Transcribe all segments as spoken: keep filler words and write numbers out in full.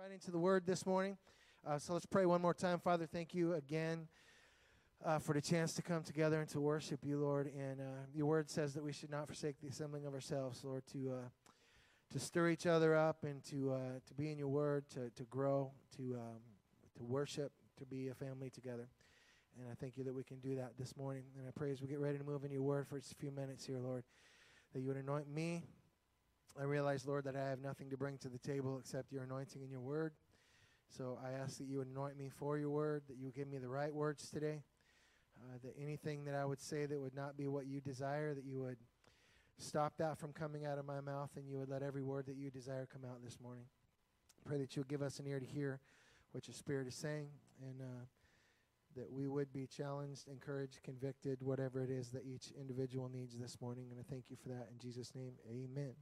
right into the word this morning. Uh, so let's pray one more time. Father, thank you again uh, for the chance to come together and to worship you, Lord. And uh, your word says that we should not forsake the assembling of ourselves, Lord, to uh, to stir each other up and to uh, to be in your word, to to grow, to um, to worship, to be a family together. And I thank you that we can do that this morning. And I pray as we get ready to move into your word for just a few minutes here, Lord, that you would anoint me. I realize, Lord, that I have nothing to bring to the table except your anointing and your word. So I ask that you would anoint me for your word, that you would give me the right words today, uh, that anything that I would say that would not be what you desire, that you would stop that from coming out of my mouth, and you would let every word that you desire come out this morning. Pray that you would give us an ear to hear what your Spirit is saying, and uh, that we would be challenged, encouraged, convicted, whatever it is that each individual needs this morning. And I thank you for that. In Jesus' name, amen.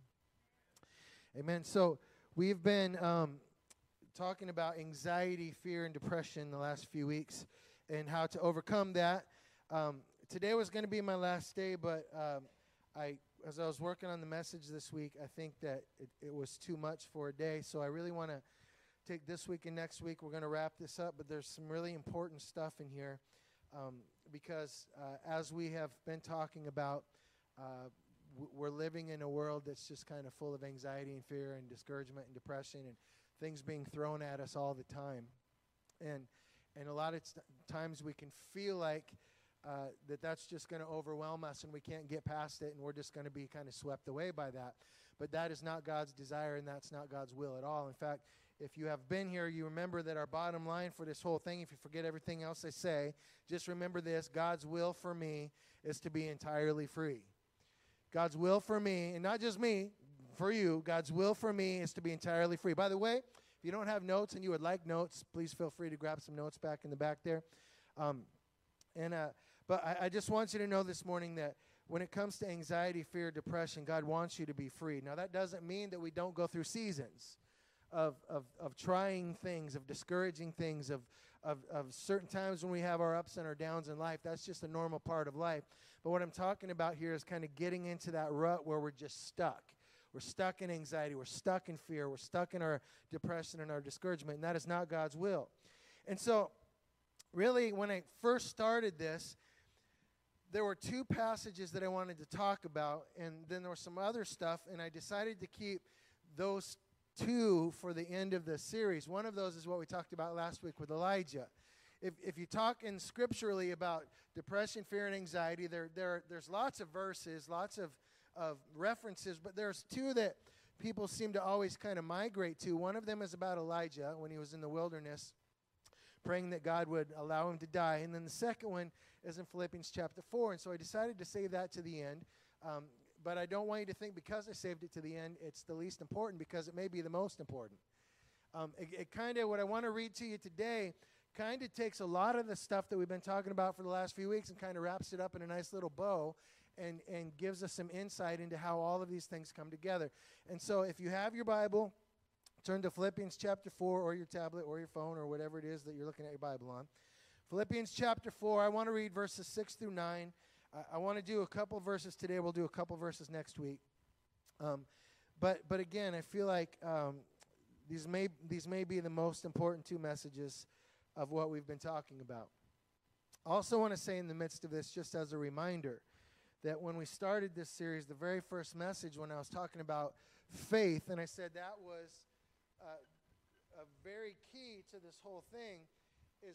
Amen. So we've been um, talking about anxiety, fear, and depression the last few weeks and how to overcome that. Um, today was going to be my last day, but um, I, as I was working on the message this week, I think that it, it was too much for a day. So I really want to take this week and next week. We're going to wrap this up, but there's some really important stuff in here um, because uh, as we have been talking about, uh, we're living in a world that's just kind of full of anxiety and fear and discouragement and depression and things being thrown at us all the time. And and a lot of t- times we can feel like uh, that that's just going to overwhelm us and we can't get past it and we're just going to be kind of swept away by that. But that is not God's desire and that's not God's will at all. In fact, if you have been here, you remember that our bottom line for this whole thing, if you forget everything else I say, just remember this: God's will for me is to be entirely free. God's will for me, and not just me, for you, God's will for me is to be entirely free. By the way, if you don't have notes and you would like notes, please feel free to grab some notes back in the back there. Um, and uh, But I, I just want you to know this morning that when it comes to anxiety, fear, depression, God wants you to be free. Now, that doesn't mean that we don't go through seasons of of, of trying things, of discouraging things, of, of, of certain times when we have our ups and our downs in life. That's just a normal part of life. But what I'm talking about here is kind of getting into that rut where we're just stuck. We're stuck in anxiety. We're stuck in fear. We're stuck in our depression and our discouragement, and that is not God's will. And so, really, when I first started this, there were two passages that I wanted to talk about, and then there was some other stuff, and I decided to keep those two for the end of the series. One of those is what we talked about last week with Elijah. If if you talk in scripturally about depression, fear, and anxiety, there there there's lots of verses, lots of, of references, but there's two that people seem to always kind of migrate to. One of them is about Elijah when he was in the wilderness, praying that God would allow him to die. And then the second one is in Philippians chapter four. And so I decided to save that to the end. Um, but I don't want you to think because I saved it to the end, it's the least important, because it may be the most important. Um, it it kind of, what I want to read to you today kind of takes a lot of the stuff that we've been talking about for the last few weeks and kind of wraps it up in a nice little bow and, and gives us some insight into how all of these things come together. And so if you have your Bible, turn to Philippians chapter four, or your tablet or your phone or whatever it is that you're looking at your Bible on. Philippians chapter four, I want to read verses six through nine. I, I want to do a couple verses today. We'll do a couple verses next week. Um, but but again, I feel like um, these may these may be the most important two messages of what we've been talking about. I also want to say in the midst of this, just as a reminder, that when we started this series, the very first message when I was talking about faith, and I said that was uh, a very key to this whole thing, is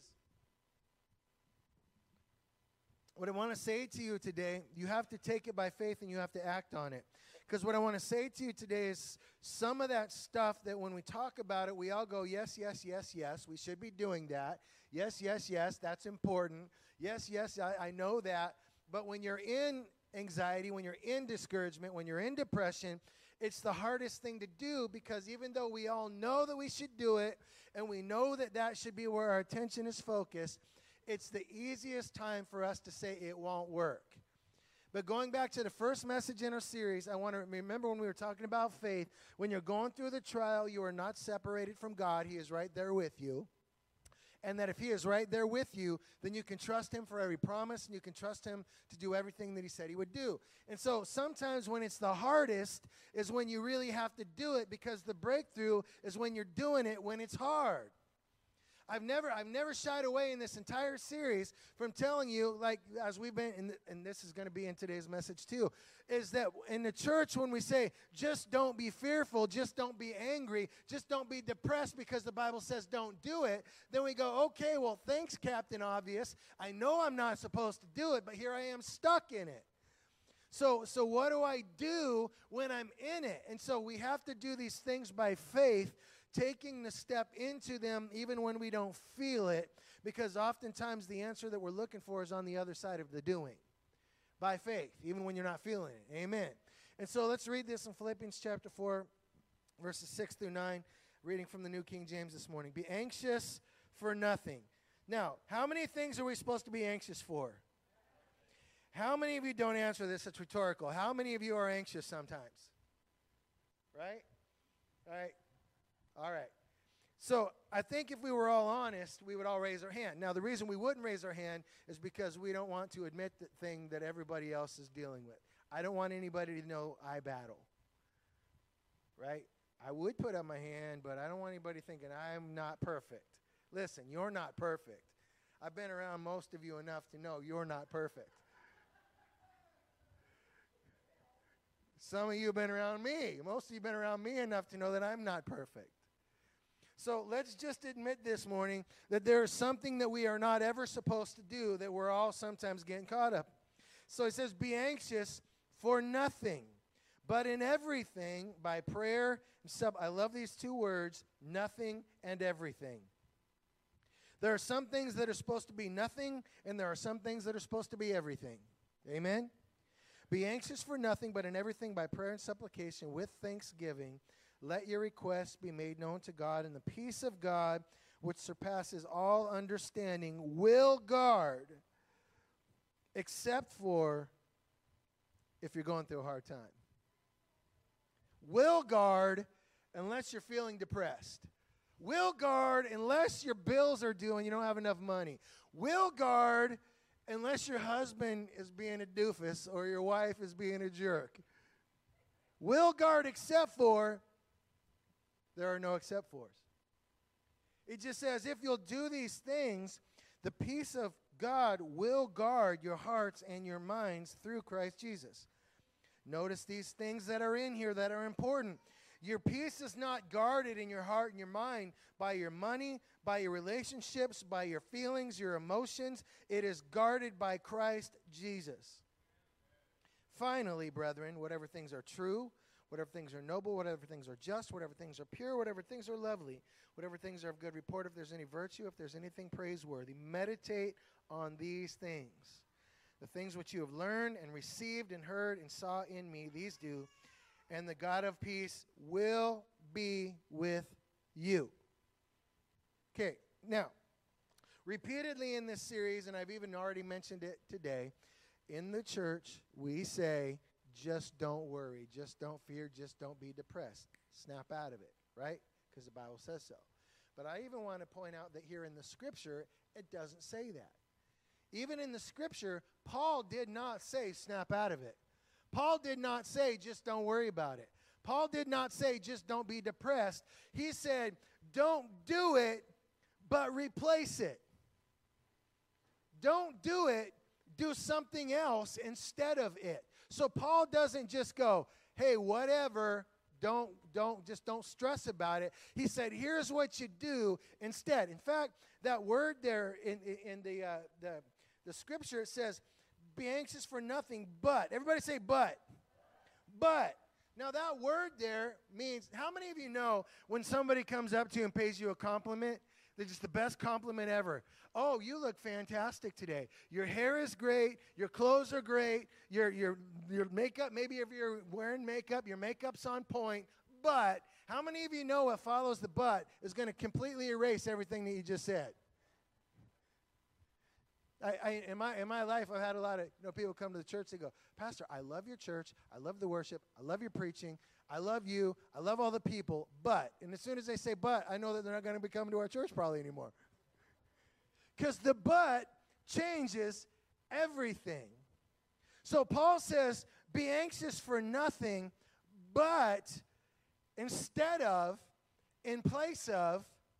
what I want to say to you today. You have to take it by faith and you have to act on it. Because what I want to say to you today is some of that stuff that when we talk about it, we all go, yes, yes, yes, yes, we should be doing that. Yes, yes, yes, that's important. Yes, yes, I, I know that. But when you're in anxiety, when you're in discouragement, when you're in depression, it's the hardest thing to do, because even though we all know that we should do it and we know that that should be where our attention is focused, it's the easiest time for us to say it won't work. But going back to the first message in our series, I want to remember when we were talking about faith, when you're going through the trial, you are not separated from God. He is right there with you. and that if he is right there with you, then you can trust him for every promise, and you can trust him to do everything that he said he would do. And so sometimes when it's the hardest is when you really have to do it, because the breakthrough is when you're doing it when it's hard. I've never I've never shied away in this entire series from telling you, like as we've been, in the, and this is going to be in today's message too, is that in the church when we say, just don't be fearful, just don't be angry, just don't be depressed because the Bible says don't do it, then we go, okay, well, thanks, Captain Obvious. I know I'm not supposed to do it, but here I am stuck in it. So, so what do I do when I'm in it? And so we have to do these things by faith, taking the step into them even when we don't feel it, because oftentimes the answer that we're looking for is on the other side of the doing. By faith, even when you're not feeling it. Amen. And so let's read this in Philippians chapter four, verses six through nine, reading from the New King James this morning. Be anxious for nothing. Now, how many things are we supposed to be anxious for? How many of you don't answer this? It's rhetorical. How many of you are anxious sometimes? Right? All right. All right. So I think if we were all honest, we would all raise our hand. Now, the reason we wouldn't raise our hand is because we don't want to admit the thing that everybody else is dealing with. I don't want anybody to know I battle. Right? I would put up my hand, but I don't want anybody thinking I'm not perfect. Listen, you're not perfect. I've been around most of you enough to know you're not perfect. Some of you have been around me. Most of you have been around me enough to know that I'm not perfect. So let's just admit this morning that there is something that we are not ever supposed to do that we're all sometimes getting caught up. So it says, be anxious for nothing, but in everything by prayer and sub. I love these two words, nothing and everything. There are some things that are supposed to be nothing, and there are some things that are supposed to be everything. Amen? Be anxious for nothing, but in everything by prayer and supplication with thanksgiving, let your requests be made known to God, and the peace of God, which surpasses all understanding, will guard, except for if you're going through a hard time. Will guard unless you're feeling depressed. Will guard unless your bills are due and you don't have enough money. Will guard unless your husband is being a doofus or your wife is being a jerk. Will guard except for, there are no except fors. It just says if you'll do these things, the peace of God will guard your hearts and your minds through Christ Jesus. Notice these things that are in here that are important. Your peace is not guarded in your heart and your mind by your money, by your relationships, by your feelings, your emotions. It is guarded by Christ Jesus. Finally, brethren, whatever things are true, whatever things are noble, whatever things are just, whatever things are pure, whatever things are lovely, whatever things are of good report, if there's any virtue, if there's anything praiseworthy, meditate on these things. The things which you have learned and received and heard and saw in me, these do, and the God of peace will be with you. Okay, now, repeatedly in this series, and I've even already mentioned it today, in the church, we say, just don't worry, just don't fear, just don't be depressed. Snap out of it, right? Because the Bible says so. But I even want to point out that here in the Scripture, it doesn't say that. Even in the Scripture, Paul did not say snap out of it. Paul did not say just don't worry about it. Paul did not say just don't be depressed. He said don't do it, but replace it. Don't do it, do something else instead of it. So Paul doesn't just go, hey, whatever, don't, don't, just don't stress about it. He said, here's what you do instead. In fact, that word there in, in, in the, uh, the, the Scripture, it says, be anxious for nothing but. Everybody say but. But. Now that word there means, how many of you know when somebody comes up to you and pays you a compliment, they're just the best compliment ever. Oh, you look fantastic today. Your hair is great. Your clothes are great. Your, your, your makeup, maybe if you're wearing makeup, your makeup's on point. But how many of you know what follows the but is going to completely erase everything that you just said? I, I, in, my, in my life, I've had a lot of you know, people come to the church, they go, Pastor, I love your church, I love the worship, I love your preaching, I love you, I love all the people, but, and as soon as they say but, I know that they're not going to be coming to our church probably anymore. Because the but changes everything. So Paul says, be anxious for nothing, but instead of, in place of,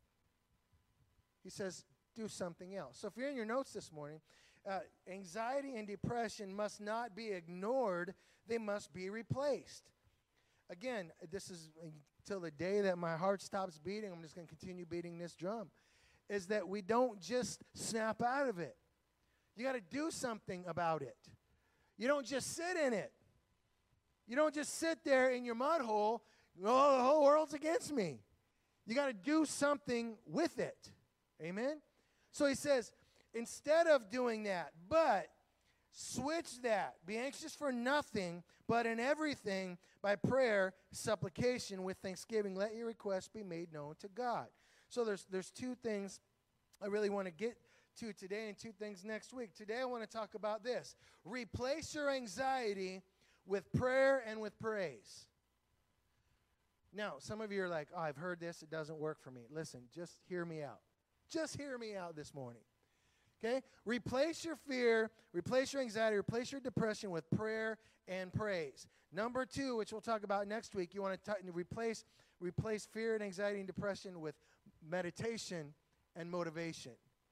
he says, do something else. So if you're in your notes this morning, uh, anxiety and depression must not be ignored. They must be replaced. Again, this is until the day that my heart stops beating. I'm just going to continue beating this drum. Is that we don't just snap out of it. You got to do something about it. You don't just sit in it. You don't just sit there in your mud hole, oh, the whole world's against me. You got to do something with it. Amen? So he says, instead of doing that, but switch that. Be anxious for nothing, but in everything, by prayer, supplication, with thanksgiving, let your requests be made known to God. So there's there's two things I really want to get to today and two things next week. Today I want to talk about this. Replace your anxiety with prayer and with praise. Now, some of you are like, oh, I've heard this. It doesn't work for me. Listen, just hear me out. Just hear me out this morning. Okay? Replace your fear, replace your anxiety, replace your depression with prayer and praise. Number two, which we'll talk about next week, you want to t- replace replace fear and anxiety and depression with meditation and motivation.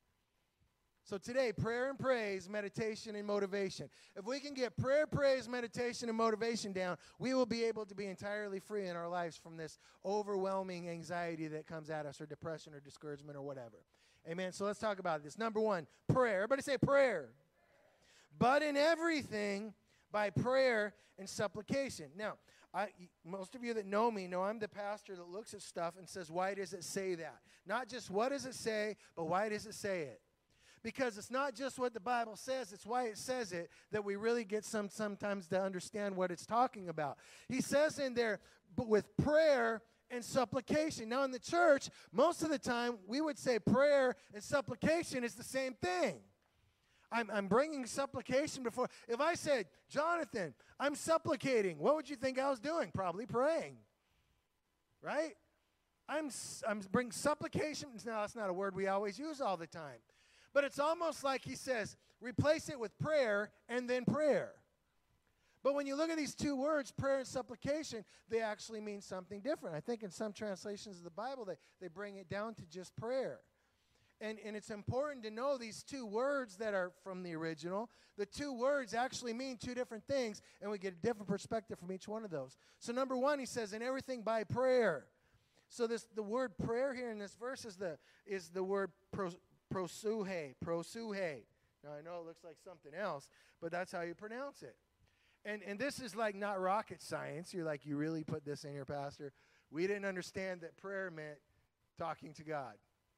So today, prayer and praise, meditation and motivation. If we can get prayer, praise, meditation, and motivation down, we will be able to be entirely free in our lives from this overwhelming anxiety that comes at us, or depression or discouragement or whatever. Amen. So let's talk about this. Number one, prayer. Everybody say prayer. But in everything, by prayer and supplication. Now, I, most of you that know me know I'm the pastor that looks at stuff and says, why does it say that? Not just what does it say, but why does it say it? Because it's not just what the Bible says, it's why it says it that we really get some sometimes to understand what it's talking about. He says in there, but with prayer and supplication. Now in the church, most of the time, we would say prayer and supplication is the same thing. I'm, I'm bringing supplication before. If I said, Jonathan, I'm supplicating, what would you think I was doing? Probably praying, right? I'm, I'm bringing supplication. Now, that's not a word we always use all the time. But it's almost like he says, replace it with prayer and then prayer. But when you look at these two words, prayer and supplication, they actually mean something different. I think in some translations of the Bible, they, they bring it down to just prayer. And, and it's important to know these two words that are from the original. The two words actually mean two different things, and we get a different perspective from each one of those. So number one, he says, in everything by prayer. So this the word prayer here in this verse is the, is the word pro, prosuhe, prosuhe. Now, I know it looks like something else, but that's how you pronounce it. And and this is like not rocket science. You're like, you really put this in here, Pastor? We didn't understand that prayer meant talking to God.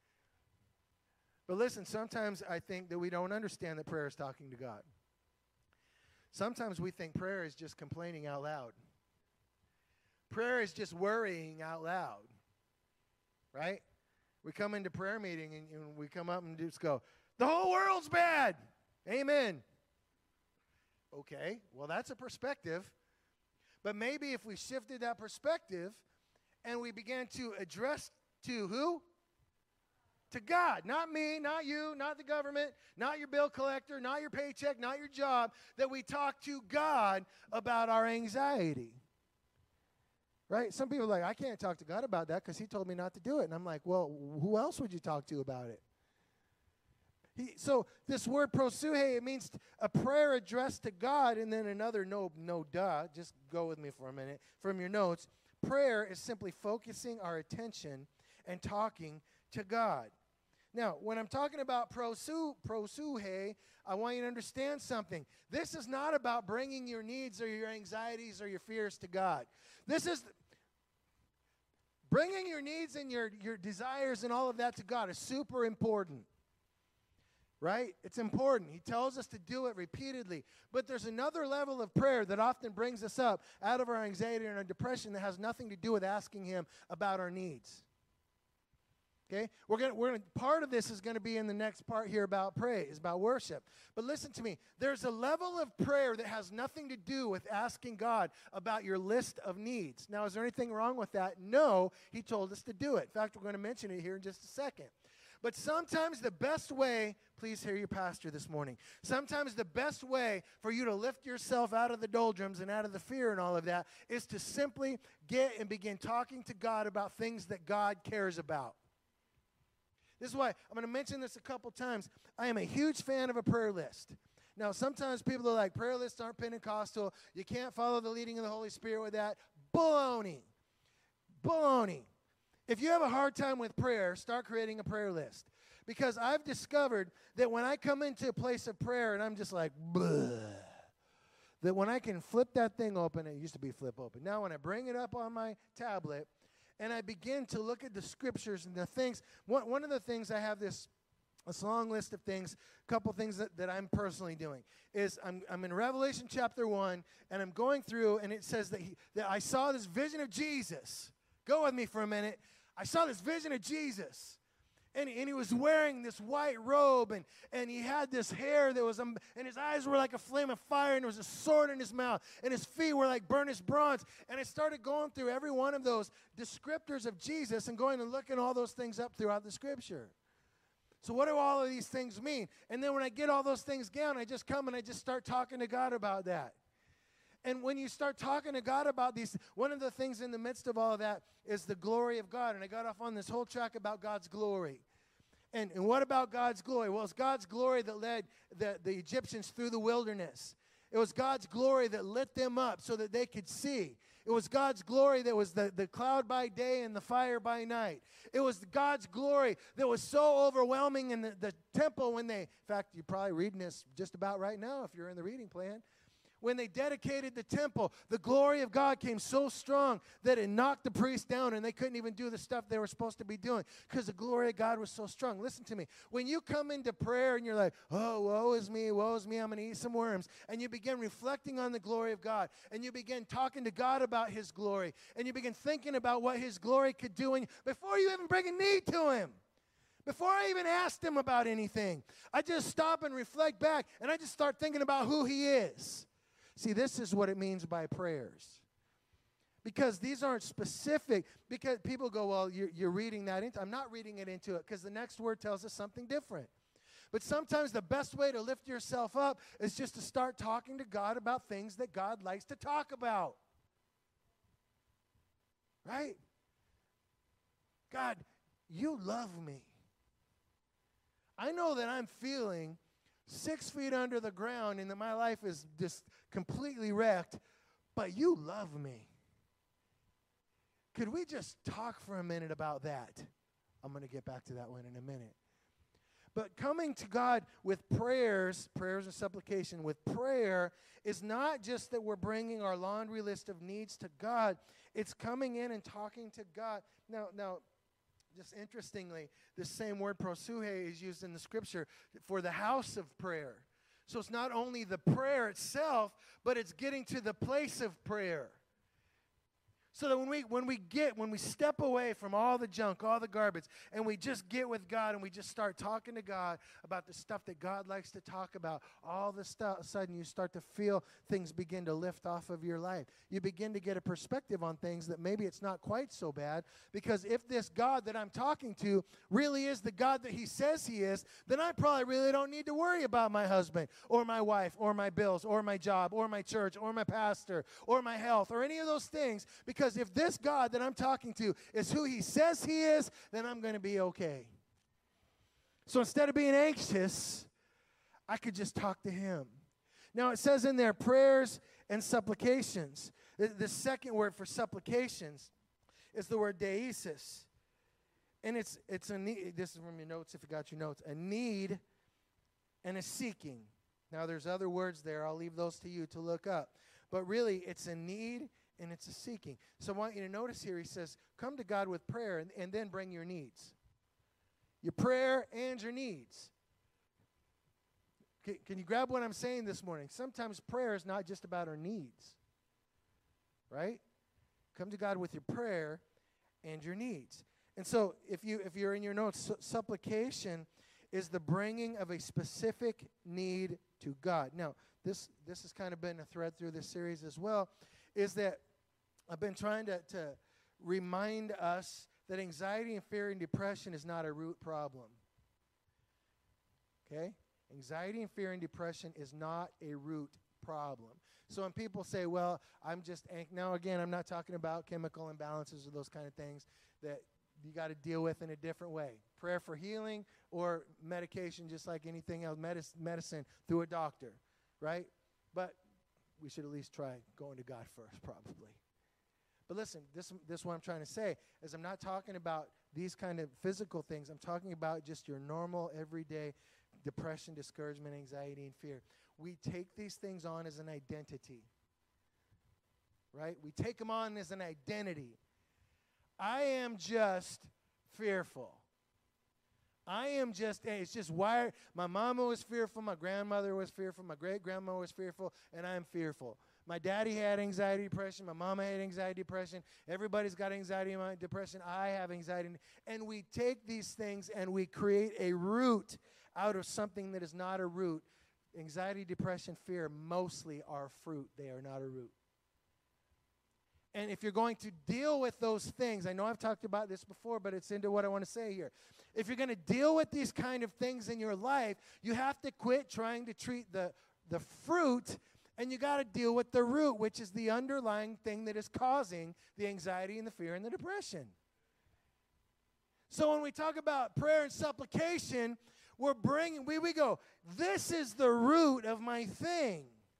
But listen, sometimes I think that we don't understand that prayer is talking to God. Sometimes we think prayer is just complaining out loud. Prayer is just worrying out loud, right? We come into prayer meeting and, and we come up and just go, the whole world's bad. Amen. Okay, well, that's a perspective. But maybe if we shifted that perspective and we began to address to who? To God. Not me, not you, not the government, not your bill collector, not your paycheck, not your job. That we talk to God about our anxiety. Right? Some people are like, I can't talk to God about that because he told me not to do it. And I'm like, well, who else would you talk to about it? He, so this word prosuhe, it means a prayer addressed to God, and then another no, no duh. Just go with me for a minute from your notes. Prayer is simply focusing our attention and talking to God. Now, when I'm talking about prosu, prosuhe, I want you to understand something. This is not about bringing your needs or your anxieties or your fears to God. This is bringing your needs and your, your desires and all of that to God is super important. Right? It's important. He tells us to do it repeatedly. But there's another level of prayer that often brings us up out of our anxiety and our depression that has nothing to do with asking him about our needs. Okay? We're going we're gonna, part of this is going to be in the next part here about praise, about worship. But listen to me. There's a level of prayer that has nothing to do with asking God about your list of needs. Now, is there anything wrong with that? No. He told us to do it. In fact, we're going to mention it here in just a second. But sometimes the best way, please hear your pastor this morning, sometimes the best way for you to lift yourself out of the doldrums and out of the fear and all of that is to simply get and begin talking to God about things that God cares about. This is why I'm going to mention this a couple times. I am a huge fan of a prayer list. Now, sometimes people are like, prayer lists aren't Pentecostal. You can't follow the leading of the Holy Spirit with that. Baloney. Baloney. If you have a hard time with prayer, start creating a prayer list. Because I've discovered that when I come into a place of prayer and I'm just like, bleh, that when I can flip that thing open, it used to be flip open. Now when I bring it up on my tablet and I begin to look at the scriptures and the things, one, one of the things I have this, this long list of things, a couple things that, that I'm personally doing, is I'm, I'm in Revelation chapter one, and I'm going through, and it says that, he, that I saw this vision of Jesus. Go with me for a minute. I saw this vision of Jesus, and, and he was wearing this white robe, and, and he had this hair that was, um, and his eyes were like a flame of fire, and there was a sword in his mouth, and his feet were like burnished bronze. And I started going through every one of those descriptors of Jesus and going and looking all those things up throughout the Scripture. So what do all of these things mean? And then when I get all those things down, I just come and I just start talking to God about that. And when you start talking to God about these, one of the things in the midst of all of that is the glory of God. And I got off on this whole track about God's glory. And, and what about God's glory? Well, it's God's glory that led the, the Egyptians through the wilderness. It was God's glory that lit them up so that they could see. It was God's glory that was the, the cloud by day and the fire by night. It was God's glory that was so overwhelming in the, the temple when they, in fact, you're probably reading this just about right now if you're in the reading plan. When they dedicated the temple, the glory of God came so strong that it knocked the priests down and they couldn't even do the stuff they were supposed to be doing because the glory of God was so strong. Listen to me. When you come into prayer and you're like, oh, woe is me, woe is me, I'm going to eat some worms, and you begin reflecting on the glory of God, and you begin talking to God about his glory, and you begin thinking about what his glory could do and before you even bring a need to him. Before I even asked him about anything, I just stop and reflect back, and I just start thinking about who he is. See, this is what it means by prayers. Because these aren't specific. Because people go, well, you're, you're reading that into. I'm not reading it into it because the next word tells us something different. But sometimes the best way to lift yourself up is just to start talking to God about things that God likes to talk about. Right? God, you love me. I know that I'm feeling six feet under the ground and that my life is just completely wrecked, but you love me. Could we just talk for a minute about that? I'm going to get back to that one in a minute. But coming to God with prayers, prayers and supplication, with prayer is not just that we're bringing our laundry list of needs to God. It's coming in and talking to God. Now, now, just interestingly, this same word prosuhe is used in the Scripture for the house of prayer. So it's not only the prayer itself, but it's getting to the place of prayer. So that when we when we get, when we step away from all the junk, all the garbage, and we just get with God and we just start talking to God about the stuff that God likes to talk about, all of a sudden you start to feel things begin to lift off of your life. You begin to get a perspective on things that maybe it's not quite so bad, because if this God that I'm talking to really is the God that he says he is, then I probably really don't need to worry about my husband or my wife or my bills or my job or my church or my pastor or my health or any of those things, because Because if this God that I'm talking to is who he says he is, then I'm going to be okay. So instead of being anxious, I could just talk to him. Now it says in there, prayers and supplications. The, the second word for supplications is the word deesis. And it's it's a need. This is from your notes, if you got your notes. A need and a seeking. Now there's other words there. I'll leave those to you to look up. But really, it's a need and it's a seeking. So I want you to notice here, he says, come to God with prayer and, and then bring your needs. Your prayer and your needs. Can, can you grab what I'm saying this morning? Sometimes prayer is not just about our needs. Right? Come to God with your prayer and your needs. And so if, you, if you're in your notes, su- supplication is the bringing of a specific need to God. Now, this, this has kind of been a thread through this series as well, is that I've been trying to, to remind us that anxiety and fear and depression is not a root problem. Okay? Anxiety and fear and depression is not a root problem. So when people say, well, I'm just, ang-, now again, I'm not talking about chemical imbalances or those kind of things that you got to deal with in a different way. Prayer for healing or medication, just like anything else, medic- medicine through a doctor, right? But we should at least try going to God first, probably. But listen, this, this is what I'm trying to say, is I'm not talking about these kind of physical things. I'm talking about just your normal, everyday depression, discouragement, anxiety, and fear. We take these things on as an identity, right? We take them on as an identity. I am just fearful. I am just, hey, it's just wired. My mama was fearful. My grandmother was fearful. My great-grandma was fearful, and I'm fearful. My daddy had anxiety, depression. My mama had anxiety, depression. Everybody's got anxiety and depression. I have anxiety. And we take these things and we create a root out of something that is not a root. Anxiety, depression, fear mostly are fruit. They are not a root. And if you're going to deal with those things, I know I've talked about this before, but it's into what I want to say here. If you're going to deal with these kind of things in your life, you have to quit trying to treat the, the fruit, and you got to deal with the root, which is the underlying thing that is causing the anxiety and the fear and the depression. So when we talk about prayer and supplication, we're bringing, we, we go, this is the root of my thing.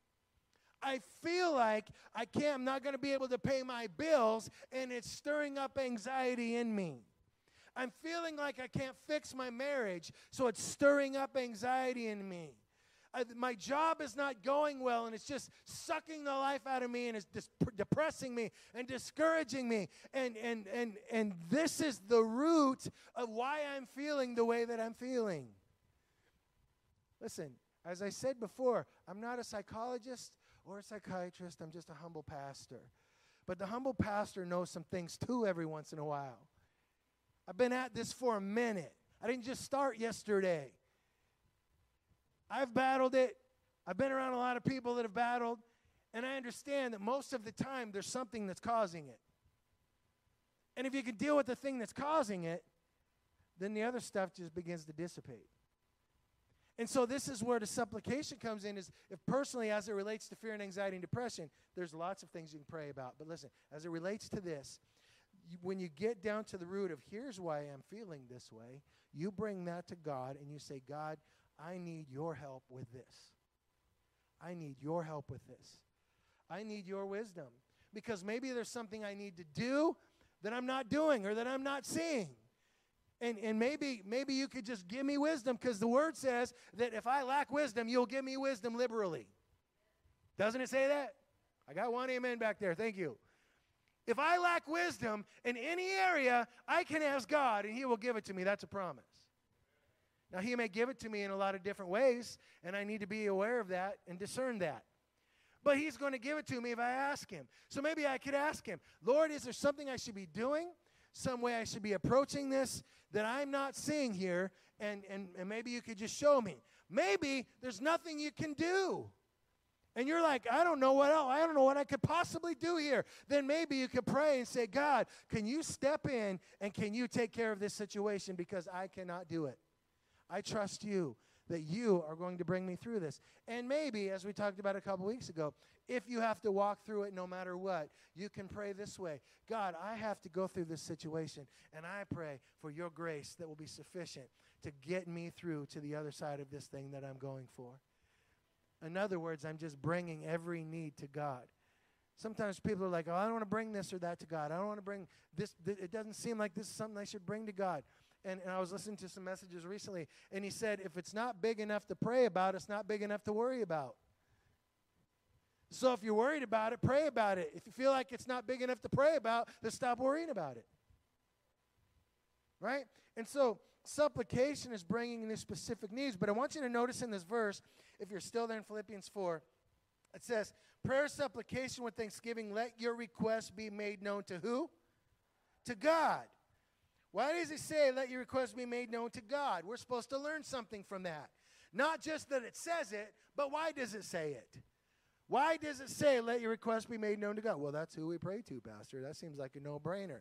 I feel like I can't, I'm not going to be able to pay my bills, and it's stirring up anxiety in me. I'm feeling like I can't fix my marriage, so it's stirring up anxiety in me. I, my job is not going well, and it's just sucking the life out of me, and it's dis- depressing me and discouraging me. And, and, and, and this is the root of why I'm feeling the way that I'm feeling. Listen, as I said before, I'm not a psychologist or a psychiatrist. I'm just a humble pastor. But the humble pastor knows some things too every once in a while. I've been at this for a minute. I didn't just start yesterday. I've battled it. I've been around a lot of people that have battled, and I understand that most of the time there's something that's causing it. And if you can deal with the thing that's causing it, then the other stuff just begins to dissipate. And so this is where the supplication comes in, is if personally, as it relates to fear and anxiety and depression, there's lots of things you can pray about. But listen, as it relates to this, you, when you get down to the root of here's why I'm feeling this way, you bring that to God and you say, God, I need your help with this. I need your help with this. I need your wisdom. Because maybe there's something I need to do that I'm not doing or that I'm not seeing. And and maybe maybe you could just give me wisdom, because the word says that if I lack wisdom, you'll give me wisdom liberally. Doesn't it say that? I got one amen back there. Thank you. If I lack wisdom in any area, I can ask God, and he will give it to me. That's a promise. Now, he may give it to me in a lot of different ways, and I need to be aware of that and discern that. But he's going to give it to me if I ask him. So maybe I could ask him, Lord, is there something I should be doing? Some way I should be approaching this that I'm not seeing here, and, and, and maybe you could just show me. Maybe there's nothing you can do. And you're like, I don't know what else. I don't know what I could possibly do here. Then maybe you could pray and say, God, can you step in and can you take care of this situation, because I cannot do it. I trust you that you are going to bring me through this. And maybe, as we talked about a couple weeks ago, if you have to walk through it no matter what, you can pray this way. God, I have to go through this situation, and I pray for your grace that will be sufficient to get me through to the other side of this thing that I'm going for. In other words, I'm just bringing every need to God. Sometimes people are like, oh, I don't want to bring this or that to God. I don't want to bring this. Th- it doesn't seem like this is something I should bring to God. And, and I was listening to some messages recently, and he said, if it's not big enough to pray about, it's not big enough to worry about. So if you're worried about it, pray about it. If you feel like it's not big enough to pray about, then stop worrying about it. Right? And so supplication is bringing these specific needs. But I want you to notice in this verse, if you're still there in Philippians four, it says, prayer, supplication with thanksgiving, let your requests be made known to who? To God. Why does it say, let your requests be made known to God? We're supposed to learn something from that. Not just that it says it, but why does it say it? Why does it say, let your requests be made known to God? Well, that's who we pray to, Pastor. That seems like a no-brainer.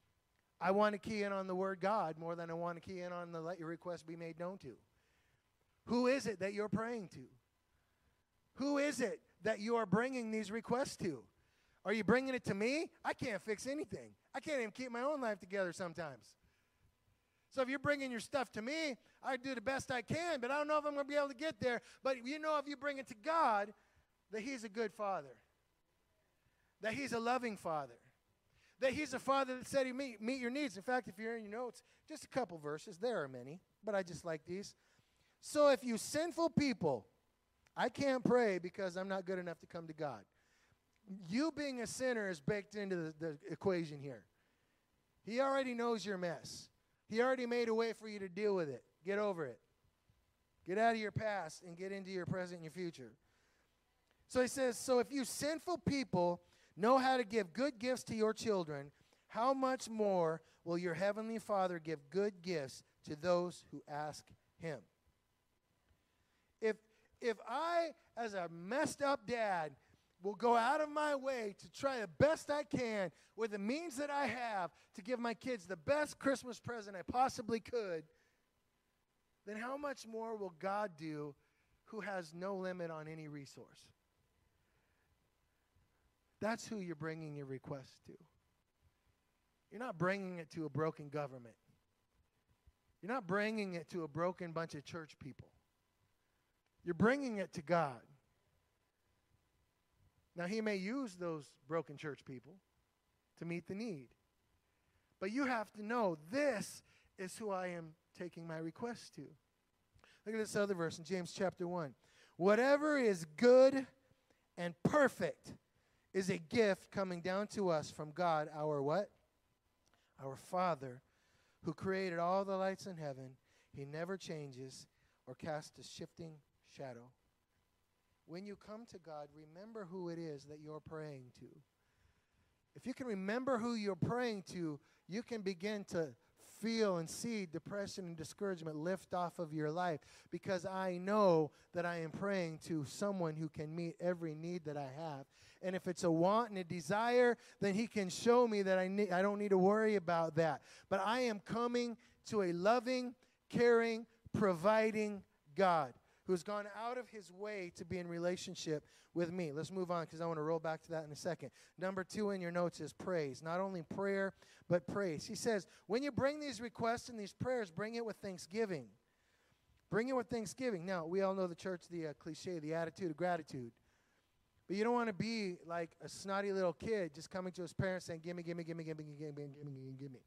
I want to key in on the word God more than I want to key in on the let your requests be made known to. Who is it that you're praying to? Who is it that you are bringing these requests to? Are you bringing it to me? I can't fix anything. I can't even keep my own life together sometimes. So if you're bringing your stuff to me, I do the best I can, but I don't know if I'm going to be able to get there. But you know, if you bring it to God, that he's a good father, that he's a loving father, that he's a father that said he meet, meet your needs. In fact, if you're in your notes, just a couple verses. There are many, but I just like these. So if you sinful people, I can't pray because I'm not good enough to come to God. You being a sinner is baked into the, the equation here. He already knows your mess. He already made a way for you to deal with it. Get over it. Get out of your past and get into your present and your future. So he says, so if you sinful people know how to give good gifts to your children, how much more will your heavenly Father give good gifts to those who ask him? If, if I, as a messed up dad, will go out of my way to try the best I can with the means that I have to give my kids the best Christmas present I possibly could, then how much more will God do who has no limit on any resource? That's who you're bringing your request to. You're not bringing it to a broken government. You're not bringing it to a broken bunch of church people. You're bringing it to God. Now, he may use those broken church people to meet the need. But you have to know this is who I am taking my request to. Look at this other verse in James chapter one. Whatever is good and perfect is a gift coming down to us from God, our what? Our Father, who created all the lights in heaven. He never changes or casts a shifting shadow. When you come to God, remember who it is that you're praying to. If you can remember who you're praying to, you can begin to feel and see depression and discouragement lift off of your life, because I know that I am praying to someone who can meet every need that I have. And if it's a want and a desire, then he can show me that I need, I don't need to worry about that. But I am coming to a loving, caring, providing God who has gone out of his way to be in relationship with me. Let's move on because I want to roll back to that in a second. Number two in your notes is praise. Not only prayer, but praise. He says, when you bring these requests and these prayers, bring it with thanksgiving. Bring it with thanksgiving. Now, we all know the church, the uh, cliche, the attitude of gratitude. But you don't want to be like a snotty little kid just coming to his parents saying, gimme, gimme, gimme, gimme, gimme, gimme, gimme, gimme, gimme.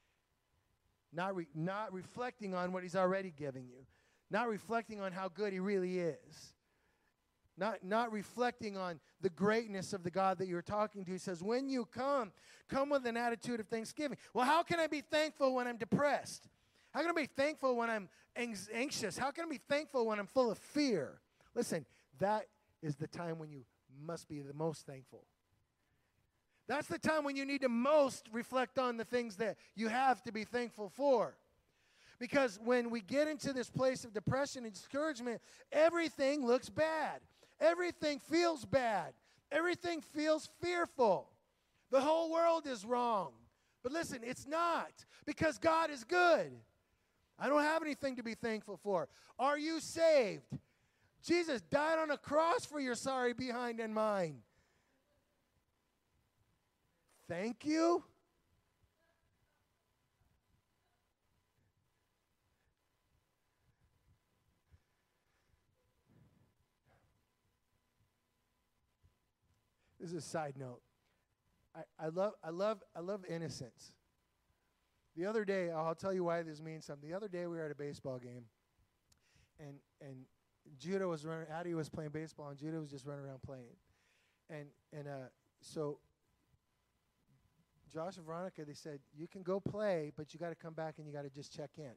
Not, re- not reflecting on what he's already giving you. Not reflecting on how good he really is. Not, not reflecting on the greatness of the God that you're talking to. He says, when you come, come with an attitude of thanksgiving. Well, how can I be thankful when I'm depressed? How can I be thankful when I'm anxious? How can I be thankful when I'm full of fear? Listen, that is the time when you must be the most thankful. That's the time when you need to most reflect on the things that you have to be thankful for. Because when we get into this place of depression and discouragement, everything looks bad. Everything feels bad. Everything feels fearful. The whole world is wrong. But listen, it's not, because God is good. I don't have anything to be thankful for. Are you saved? Jesus died on a cross for your sorry behind and mine. Thank you. This is a side note. I, I love I love I love innocence. The other day, I'll tell you why this means something. The other day we were at a baseball game, and and Judah was running. Addie was playing baseball, and Judah was just running around playing. And and uh, so Josh and Veronica, they said, you can go play, but you got to come back and you got to just check in.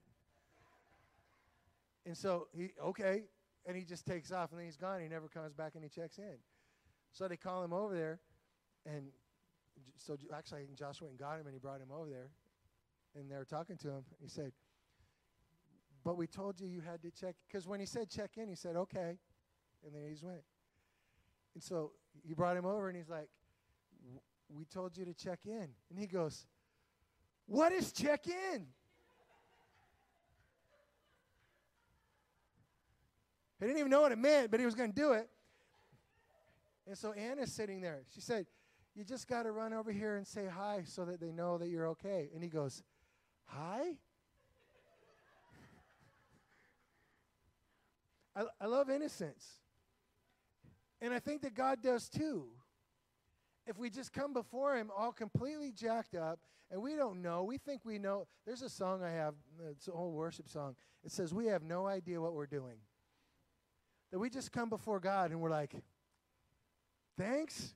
And so he okay, and he just takes off, and then he's gone. He never comes back, and he checks in. So they call him over there, and j- so j- actually I think Josh went and got him, and he brought him over there, and they were talking to him. He said, but we told you you had to check, because when he said check in, he said, okay, and then he just went. And so he brought him over, and he's like, we told you to check in. And he goes, what is check in? He didn't even know what it meant, but he was going to do it. And so Anna's sitting there. She said, you just got to run over here and say hi so that they know that you're okay. And he goes, hi? I, I love innocence. And I think that God does too. If we just come before him all completely jacked up and we don't know, we think we know. There's a song I have, it's an old worship song. It says, we have no idea what we're doing. That we just come before God and we're like, thanks?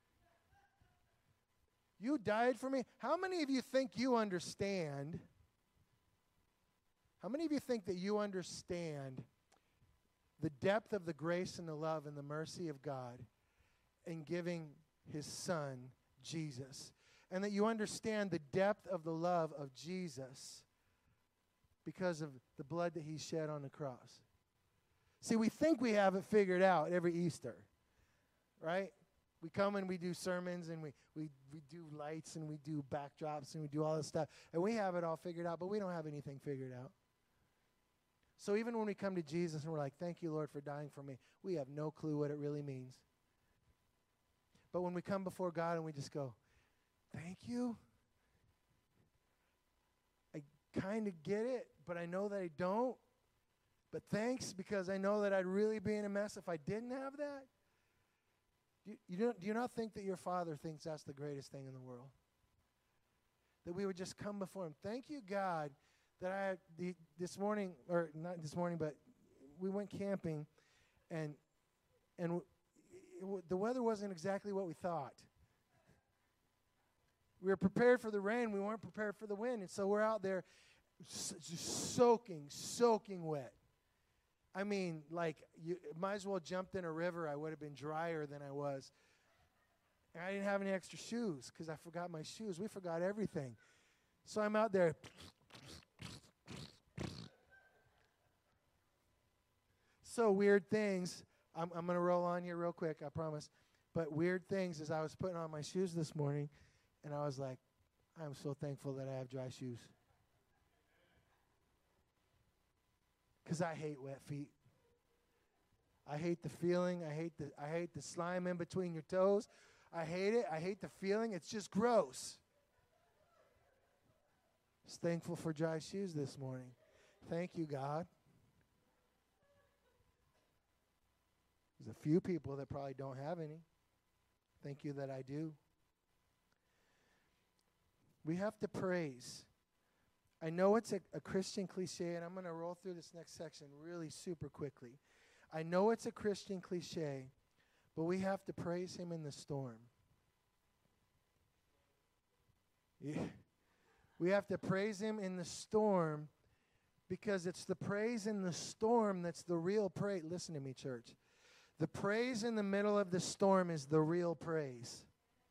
You died for me? How many of you think you understand? How many of you think that you understand the depth of the grace and the love and the mercy of God in giving his son, Jesus? And that you understand the depth of the love of Jesus because of the blood that he shed on the cross. See, we think we have it figured out every Easter, right? We come and we do sermons and we, we, we do lights and we do backdrops and we do all this stuff. And we have it all figured out, but we don't have anything figured out. So even when we come to Jesus and we're like, thank you, Lord, for dying for me, we have no clue what it really means. But when we come before God and we just go, thank you, I kind of get it, but I know that I don't. But thanks, because I know that I'd really be in a mess if I didn't have that. Do you, you don't, do you not think that your Father thinks that's the greatest thing in the world? That we would just come before him. Thank you, God, that I the, this morning, or not this morning, but we went camping, and and w- it w- the weather wasn't exactly what we thought. We were prepared for the rain. We weren't prepared for the wind, and so we're out there s- just soaking, soaking wet. I mean, like, you might as well jumped in a river. I would have been drier than I was. And I didn't have any extra shoes because I forgot my shoes. We forgot everything. So I'm out there. So weird things. I'm, I'm going to roll on here real quick, I promise. But weird things as I was putting on my shoes this morning, and I was like, I'm so thankful that I have dry shoes. Because I hate wet feet. I hate the feeling. I hate the I hate the slime in between your toes. I hate it. I hate the feeling. It's just gross. Just thankful for dry shoes this morning. Thank you, God. There's a few people that probably don't have any. Thank you that I do. We have to praise. I know it's a, a Christian cliche, and I'm going to roll through this next section really super quickly. I know it's a Christian cliche, but we have to praise him in the storm. Yeah. We have to praise him in the storm because it's the praise in the storm that's the real praise. Listen to me, church. The praise in the middle of the storm is the real praise.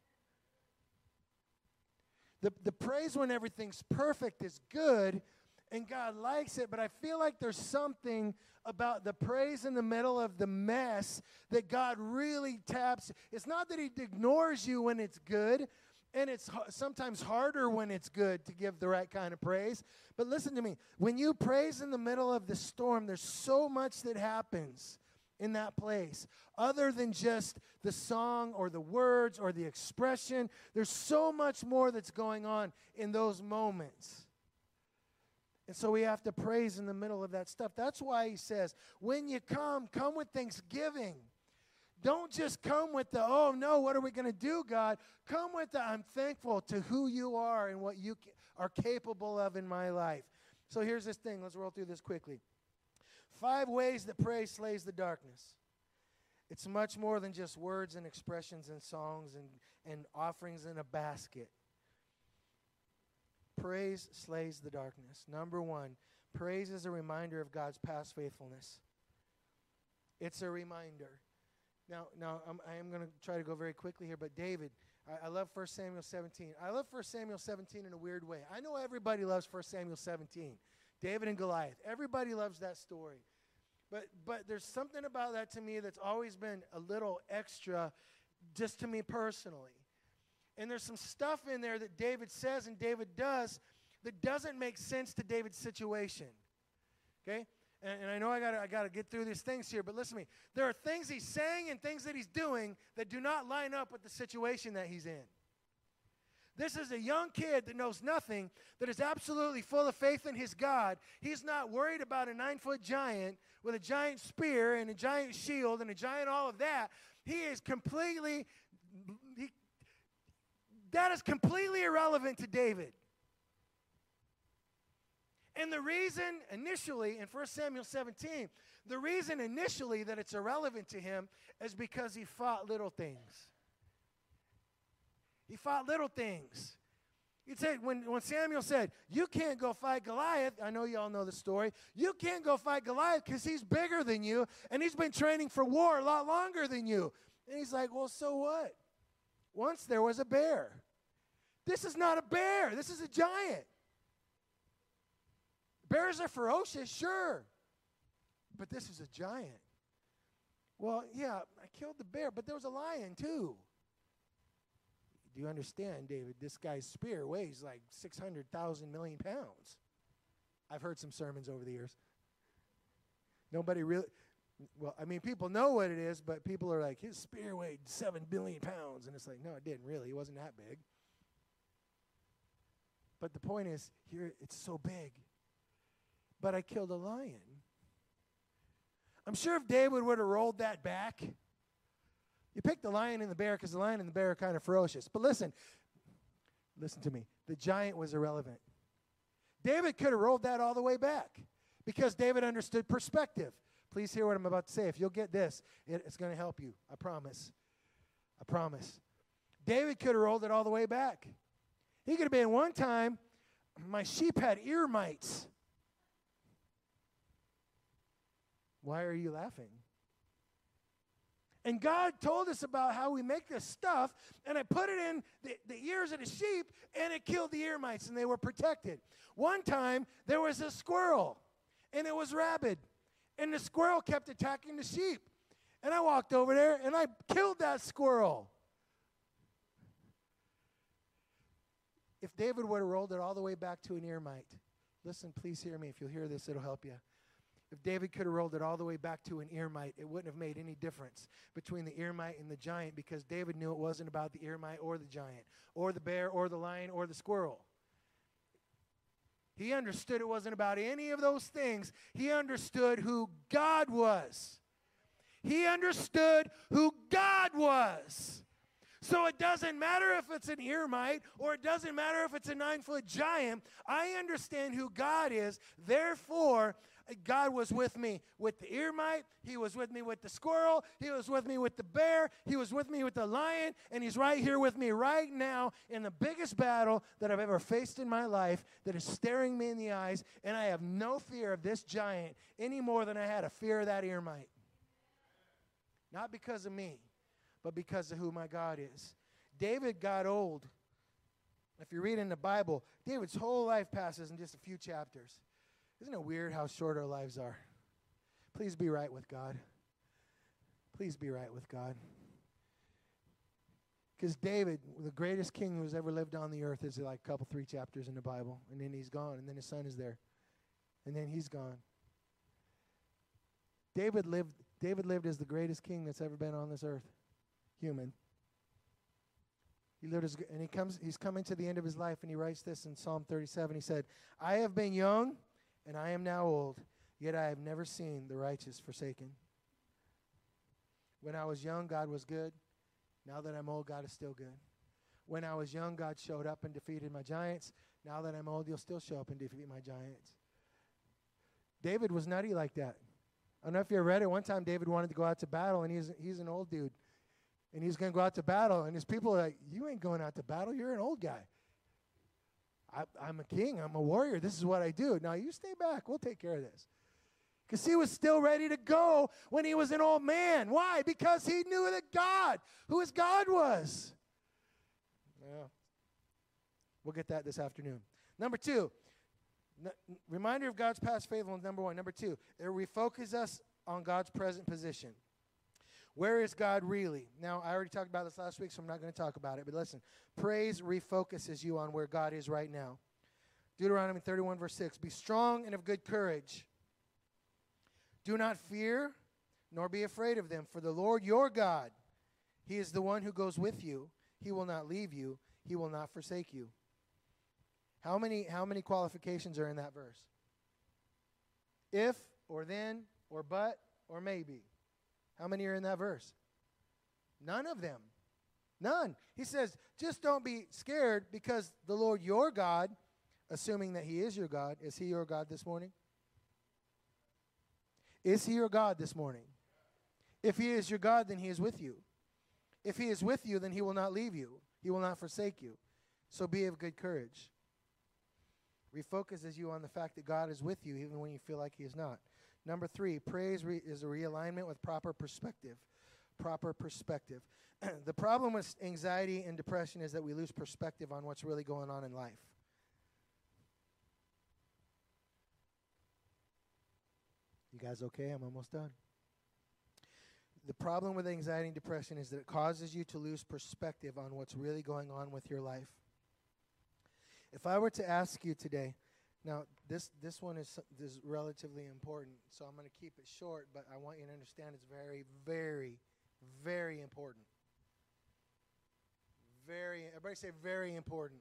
The, the praise when everything's perfect is good, and God likes it, but I feel like there's something about the praise in the middle of the mess that God really taps. It's not that he ignores you when it's good, and it's h- sometimes harder when it's good to give the right kind of praise. But listen to me. When you praise in the middle of the storm, there's so much that happens in that place. Other than just the song or the words or the expression, there's so much more that's going on in those moments. And so we have to praise in the middle of that stuff. That's why he says, when you come, come with thanksgiving. Don't just come with the, oh no, what are we going to do, God? Come with the, I'm thankful to who you are and what you are capable of in my life. So here's this thing. Let's roll through this quickly. Five ways that praise slays the darkness. It's much more than just words and expressions and songs and, and offerings in a basket. Praise slays the darkness. Number one, praise is a reminder of God's past faithfulness. It's a reminder. Now, now I'm, I am going to try to go very quickly here, but David, I, I love First Samuel seventeen. I love First Samuel seventeen in a weird way. I know everybody loves First Samuel seventeen. David and Goliath. Everybody loves that story. But but there's something about that to me that's always been a little extra just to me personally. And there's some stuff in there that David says and David does that doesn't make sense to David's situation. Okay? And, and I know I got I got to get through these things here, but listen to me. There are things he's saying and things that he's doing that do not line up with the situation that he's in. This is a young kid that knows nothing, that is absolutely full of faith in his God. He's not worried about a nine-foot giant with a giant spear and a giant shield and a giant all of that. He is completely, he, that is completely irrelevant to David. And the reason initially, in First Samuel seventeen, the reason initially that it's irrelevant to him is because he fought little things. He fought little things. He said, when, when Samuel said, you can't go fight Goliath, I know you all know the story, you can't go fight Goliath because he's bigger than you, and he's been training for war a lot longer than you. And he's like, well, so what? Once there was a bear. This is not a bear. This is a giant. Bears are ferocious, sure. But this is a giant. Well, yeah, I killed the bear, but there was a lion too. Do you understand, David? This guy's spear weighs like six hundred thousand million pounds. I've heard some sermons over the years. Nobody really, well, I mean, people know what it is, but people are like, his spear weighed seven billion pounds. And it's like, no, it didn't really. It wasn't that big. But the point is, here, it's so big. But I killed a lion. I'm sure if David would have rolled that back, you pick the lion and the bear because the lion and the bear are kind of ferocious. But listen, listen to me. The giant was irrelevant. David could have rolled that all the way back because David understood perspective. Please hear what I'm about to say. If you'll get this, it, it's going to help you. I promise. I promise. David could have rolled it all the way back. He could have been, one time, my sheep had ear mites. Why are you laughing? And God told us about how we make this stuff, and I put it in the, the ears of the sheep, and it killed the ear mites, and they were protected. One time, there was a squirrel, and it was rabid, and the squirrel kept attacking the sheep. And I walked over there, and I killed that squirrel. If David would have rolled it all the way back to an ear mite, listen, please hear me. If you'll hear this, it'll help you. If David could have rolled it all the way back to an ear mite, it wouldn't have made any difference between the ear mite and the giant because David knew it wasn't about the ear mite or the giant or the bear or the lion or the squirrel. He understood it wasn't about any of those things. He understood who God was. He understood who God was. So it doesn't matter if it's an ear mite or it doesn't matter if it's a nine-foot giant. I understand who God is. Therefore, God was with me with the ear mite. He was with me with the squirrel. He was with me with the bear. He was with me with the lion. And he's right here with me right now in the biggest battle that I've ever faced in my life that is staring me in the eyes. And I have no fear of this giant any more than I had a fear of that ear mite. Not because of me, but because of who my God is. David got old. If you read in the Bible, David's whole life passes in just a few chapters. Isn't it weird how short our lives are? Please be right with God. Please be right with God. Because David, the greatest king who's ever lived on the earth, is like a couple, three chapters in the Bible. And then he's gone. And then his son is there. And then he's gone. David lived, David lived as the greatest king that's ever been on this earth. Human. He lived as, and he comes, he's coming to the end of his life, and he writes this in Psalm thirty-seven. He said, I have been young, and I am now old, yet I have never seen the righteous forsaken. When I was young, God was good. Now that I'm old, God is still good. When I was young, God showed up and defeated my giants. Now that I'm old, he'll still show up and defeat my giants. David was nutty like that. I don't know if you ever read it. One time, David wanted to go out to battle, and he's, he's an old dude. And he's going to go out to battle, and his people are like, you ain't going out to battle. You're an old guy. I, I'm a king. I'm a warrior. This is what I do. Now, you stay back. We'll take care of this. Because he was still ready to go when he was an old man. Why? Because he knew that God, who his God was. Yeah. We'll get that this afternoon. Number two, n- reminder of God's past faithfulness, number one. Number two, it refocuses us on God's present position. Where is God really? Now, I already talked about this last week, so I'm not going to talk about it. But listen, praise refocuses you on where God is right now. Deuteronomy thirty-one, verse six. Be strong and of good courage. Do not fear, nor be afraid of them, for the Lord your God, He is the one who goes with you. He will not leave you. He will not forsake you. How many, how many qualifications are in that verse? If, or then, or but, or maybe. How many are in that verse? None of them. None. He says, just don't be scared because the Lord your God, assuming that He is your God, is He your God this morning? Is He your God this morning? If He is your God, then He is with you. If He is with you, then He will not leave you. He will not forsake you. So be of good courage. Refocuses you on the fact that God is with you even when you feel like He is not. Number three, praise re- is a realignment with proper perspective. Proper perspective. The problem with anxiety and depression is that we lose perspective on what's really going on in life. You guys okay? I'm almost done. The problem with anxiety and depression is that it causes you to lose perspective on what's really going on with your life. If I were to ask you today, now this this one is, is relatively important, so I'm going to keep it short, but I want you to understand it's very, very, very important. Very, everybody say very important.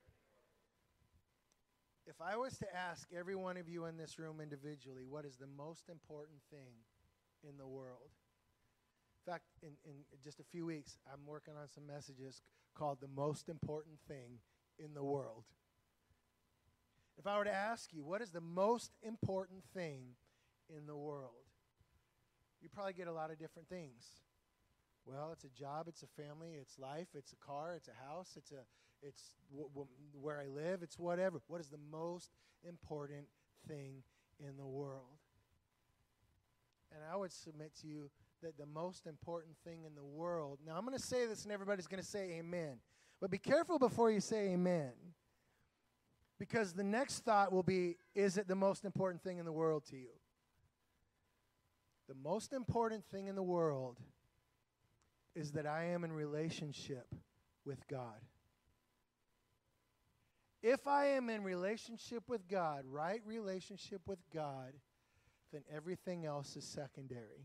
If I was to ask every one of you in this room individually, what is the most important thing in the world? In fact, in, in just a few weeks, I'm working on some messages called The Most Important Thing in the World. If I were to ask you, what is the most important thing in the world? You probably get a lot of different things. Well, it's a job, it's a family, it's life, it's a car, it's a house, it's a, it's w- w- where I live, it's whatever. What is the most important thing in the world? And I would submit to you that the most important thing in the world, now I'm going to say this and everybody's going to say amen, but be careful before you say amen, because the next thought will be, is it the most important thing in the world to you? The most important thing in the world is that I am in relationship with God. If I am in relationship with God, right relationship with God, then everything else is secondary.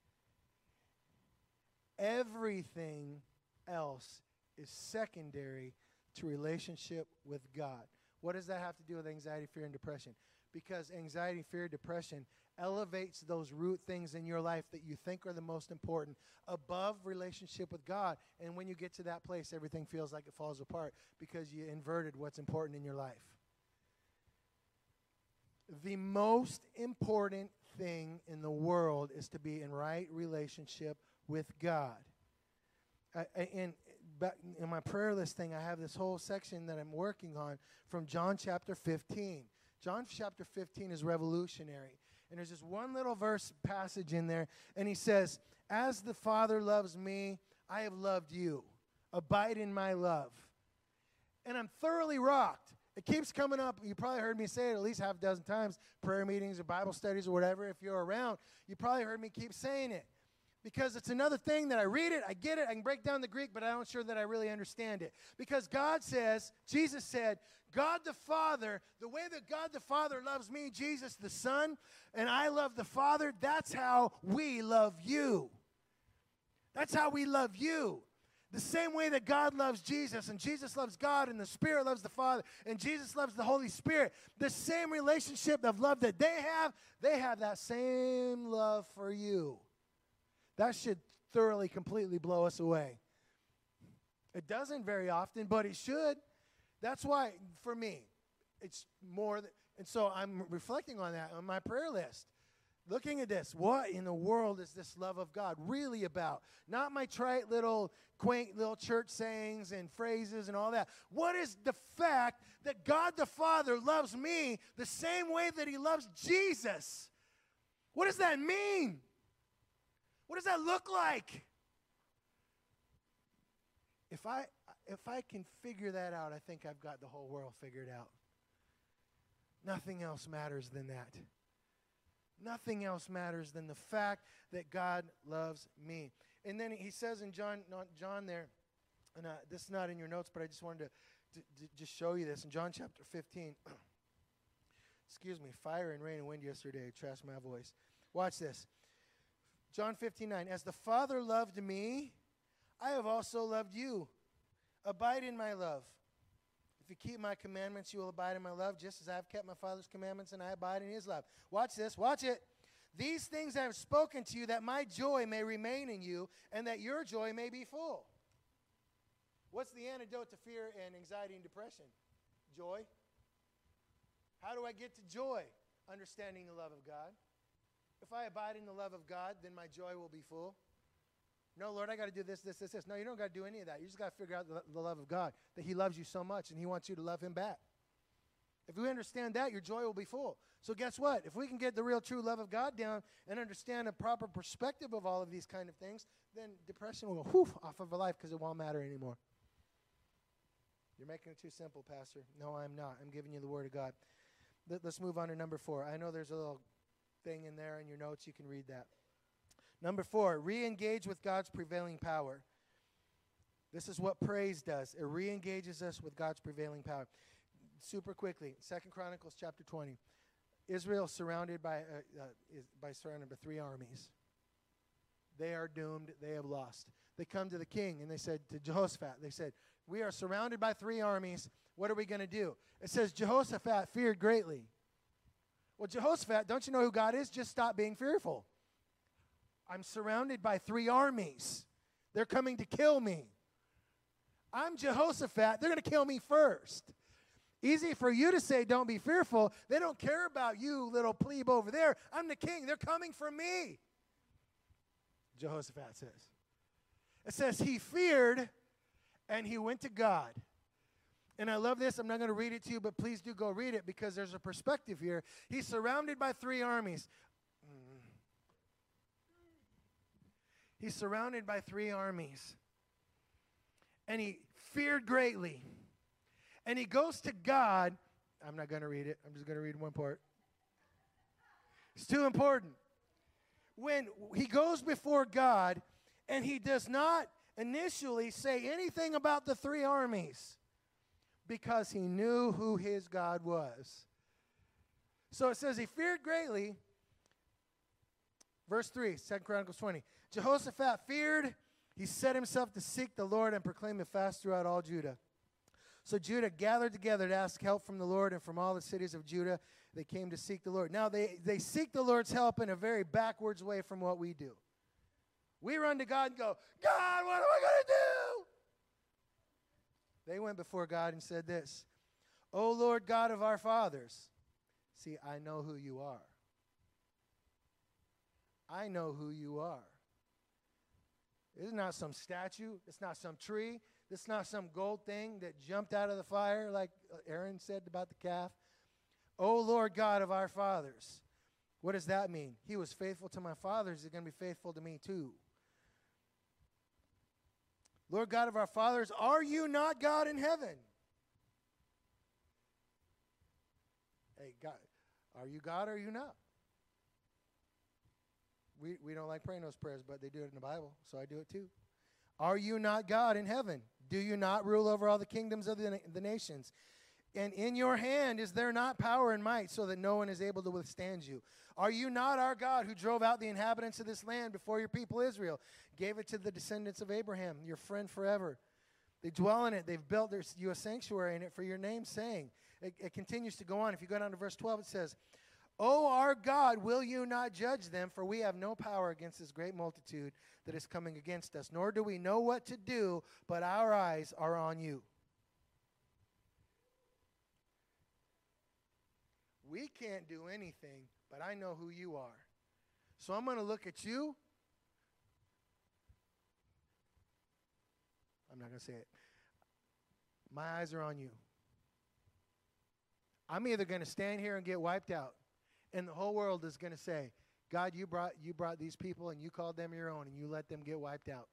Everything else is secondary to relationship with God. What does that have to do with anxiety, fear, and depression? Because anxiety, fear, depression elevates those root things in your life that you think are the most important above relationship with God. And when you get to that place, everything feels like it falls apart because you inverted what's important in your life. The most important thing in the world is to be in right relationship with God. I, I, and back in my prayer list thing, I have this whole section that I'm working on from John chapter fifteen. John chapter fifteen is revolutionary. And there's this one little verse passage in there, and he says, as the Father loves me, I have loved you. Abide in my love. And I'm thoroughly rocked. It keeps coming up. You probably heard me say it at least half a dozen times, prayer meetings or Bible studies or whatever. If you're around, you probably heard me keep saying it. Because it's another thing that I read it, I get it, I can break down the Greek, but I'm not sure that I really understand it. Because God says, Jesus said, God the Father, the way that God the Father loves me, Jesus the Son, and I love the Father, that's how we love you. That's how we love you. The same way that God loves Jesus, and Jesus loves God, and the Spirit loves the Father, and Jesus loves the Holy Spirit, the same relationship of love that they have, they have that same love for you. That should thoroughly, completely blow us away. It doesn't very often, but it should. That's why, for me, it's more. Th- and so I'm reflecting on that on my prayer list. Looking at this, what in the world is this love of God really about? Not my trite little, quaint little church sayings and phrases and all that. What is the fact that God the Father loves me the same way that He loves Jesus? What does that mean? What does that look like? If I if I can figure that out, I think I've got the whole world figured out. Nothing else matters than that. Nothing else matters than the fact that God loves me. And then he says in John, not John there, and uh, this is not in your notes, but I just wanted to, to, to just show you this. In John chapter fifteen, excuse me, fire and rain and wind yesterday trashed my voice. Watch this. John fifteen nine. As the Father loved me, I have also loved you. Abide in my love. If you keep my commandments, you will abide in my love, just as I have kept my Father's commandments and I abide in his love. Watch this. Watch it. These things I have spoken to you, that my joy may remain in you, and that your joy may be full. What's the antidote to fear and anxiety and depression? Joy. How do I get to joy? Understanding the love of God. If I abide in the love of God, then my joy will be full. No, Lord, I got to do this, this, this, this. No, you don't got to do any of that. You just got to figure out the, the love of God, that he loves you so much, and he wants you to love him back. If we understand that, your joy will be full. So guess what? If we can get the real true love of God down and understand a proper perspective of all of these kind of things, then depression will go whew, off of our life because it won't matter anymore. You're making it too simple, Pastor. No, I'm not. I'm giving you the Word of God. Let, let's move on to number four. I know there's a little thing in there in your notes. You can read that. Number four, re-engage with God's prevailing power. This is what praise does. It re-engages us with God's prevailing power. Super quickly, Second Chronicles chapter twenty. Israel surrounded by uh, uh, is by surrounded by three armies. They are doomed. They have lost. They come to the king and they said to Jehoshaphat, they said, we are surrounded by three armies. What are we going to do? It says Jehoshaphat feared greatly. Well, Jehoshaphat, don't you know who God is? Just stop being fearful. I'm surrounded by three armies. They're coming to kill me. I'm Jehoshaphat. They're going to kill me first. Easy for you to say, don't be fearful. They don't care about you, little plebe over there. I'm the king. They're coming for me. Jehoshaphat says. It says he feared and he went to God. And I love this. I'm not going to read it to you, but please do go read it because there's a perspective here. He's surrounded by three armies. Mm. He's surrounded by three armies. And he feared greatly. And he goes to God. I'm not going to read it. I'm just going to read one part. It's too important. When he goes before God and he does not initially say anything about the three armies because he knew who his God was. So it says he feared greatly. Verse three, Second Chronicles twenty. Jehoshaphat feared. He set himself to seek the Lord and proclaim a fast throughout all Judah. So Judah gathered together to ask help from the Lord, and from all the cities of Judah, they came to seek the Lord. Now, they, they seek the Lord's help in a very backwards way from what we do. We run to God and go, God, what am I going to do? They went before God and said this, O Lord God of our fathers, see, I know who you are. I know who you are. It's not some statue. It's not some tree. It's not some gold thing that jumped out of the fire like Aaron said about the calf. O Lord God of our fathers. What does that mean? He was faithful to my fathers. He's going to be faithful to me too. Lord God of our fathers, are you not God in heaven? Hey, God, are you God or are you not? We, we don't like praying those prayers, but they do it in the Bible, so I do it too. Are you not God in heaven? Do you not rule over all the kingdoms of the, na- the nations? And in your hand is there not power and might so that no one is able to withstand you? Are you not our God who drove out the inhabitants of this land before your people Israel, gave it to the descendants of Abraham, your friend forever? They dwell in it. They've built their, you a sanctuary in it for your name's sake. It, it continues to go on. If you go down to verse twelve, it says, O our God, will you not judge them? For we have no power against this great multitude that is coming against us, nor do we know what to do, but our eyes are on you. We can't do anything, but I know who you are. So I'm going to look at you. I'm not going to say it. My eyes are on you. I'm either going to stand here and get wiped out, and the whole world is going to say, God, you brought you brought these people and you called them your own and you let them get wiped out.